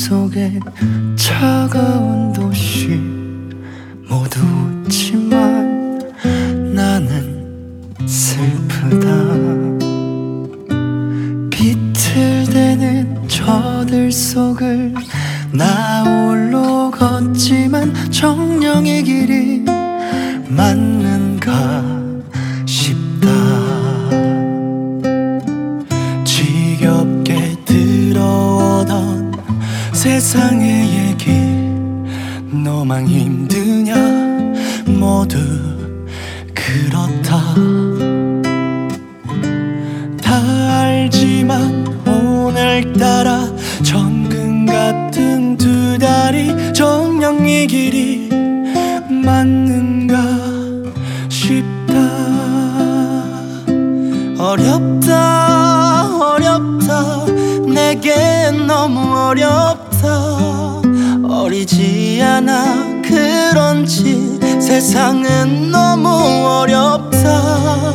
속에 차가운 도시 모두 웃지만 나는 슬프다. 비틀대는 저들 속을 나 홀로 걷지만 정령의 길이 맞는가 싶다. 지겹게 들어오던 세상의 얘기 너만 힘드냐 모두 그렇다. 다 알지만 오늘따라 정금 같은 두 다리 정령의 길이 맞는가 싶다. 어렵다 어렵다 내겐 너무 어렵다. 어리지 않아 그런지 세상은 너무 어렵다.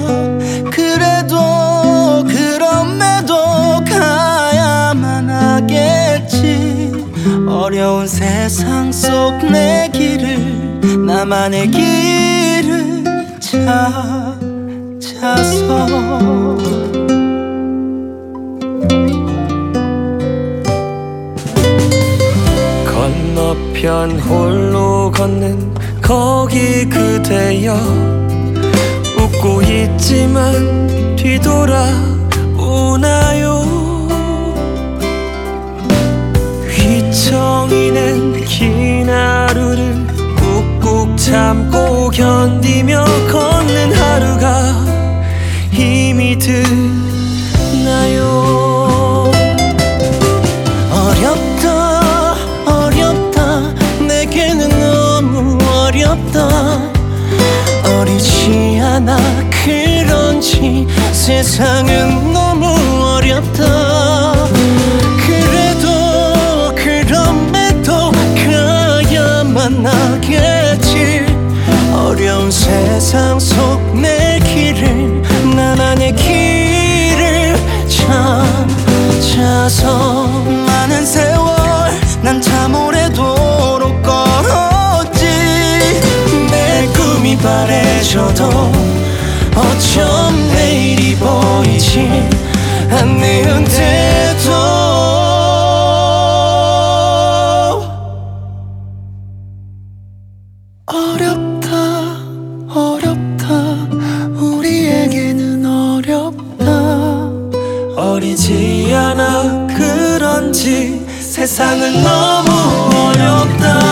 그래도 그럼에도 가야만 하겠지. 어려운 세상 속 내 길을 나만의 길을 찾아서 건너편 홀로 걷는 거기 그대여 웃고 있지만 뒤돌아오나요. 휘청이는 긴 하루를 꾹꾹 참고 견디며 걷는 하루가 힘이 드나요. 어렵다 어렵다 내게는 너무 어렵다. 어리지 않아 그런지 세상은 너무 어렵다. 그래도 그럼에도 가야만 하겠지. 어려운 세상 속 내 길을 나만의 길을 찾아서 많은 세월 난 참 오래도록 걸었지. 내 꿈이 바래져도 어쩜 내일이 보이지 않는데도 어렵다 어렵다 우리에게는 어렵다. 어리지 않아 그런지 세상은 너무 어렵다.